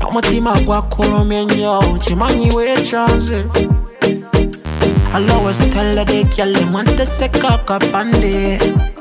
Umutima gwako rumyenyo chimanyi wechanze. I'll always tell her the girl them want to say cock up and day.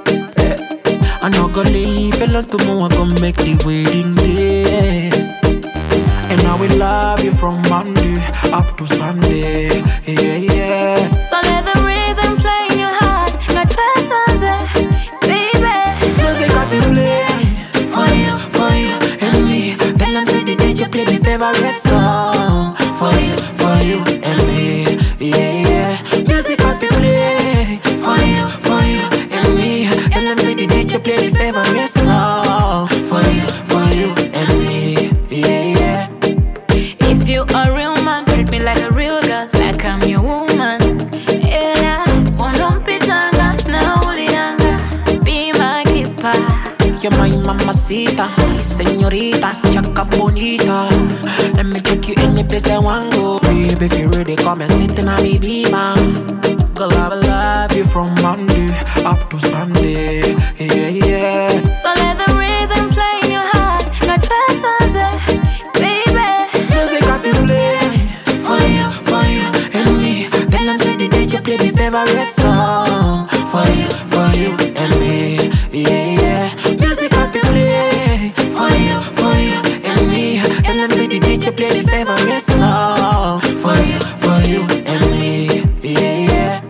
I no go leave alone tomorrow, I gon' make the wedding day. And I will love you from Monday up to Sunday. Yeah, yeah. So let the rhythm play in your heart like Sunday, baby. Music I feel play for you and me. Tell them say the DJ play the favorite song for you and me. Yeah, yeah. Music I feel play for you and me. Tell them say the DJ play the favorite song for you and me. Yeah, yeah. If you a real man, treat me like a real girl, like I'm your woman. Yeah, unompitanga na ulianga, be my keeper. You're my mamacita, my señorita, chaka bonita. Let me take you any place I want go. Baby, if you ready, come and sit in a baby, man. Girl, I will love you from Monday up to Sunday. Yeah, yeah. So let the rhythm play in your heart like Sunday, baby. Music I feel play for you and me. Tell them say the DJ play the favorite song for you and me. Yeah, yeah. Music I feel play for you and me. Tell them say the DJ play the favorite song for you and me. Yeah, yeah.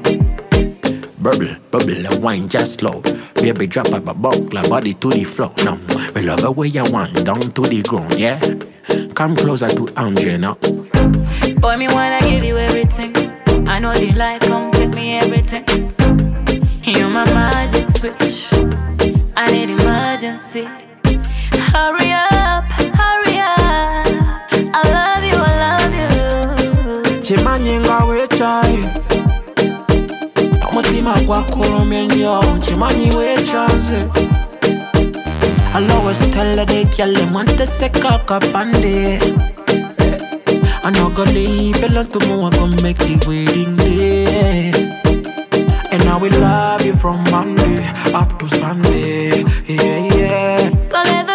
Bubble, and wine just slow. Baby, drop up a buckler, body to the floor. No, we love the way you wind down to the ground, yeah. Come closer to Andre now. Boy, me wanna give you everything. I know you like, come take me everything. You're my magic switch. I need emergency. Hurry up, hurry up. I love you. Chimanyenga wechai. Umutima gwako rumyenyo chimanyi wechanze. I'll always tell her the girl them want to say cock up and day. I no go leave alone tomorrow, I gon' make the wedding day. And I will love you from Monday up to Sunday. Yeah, yeah. So let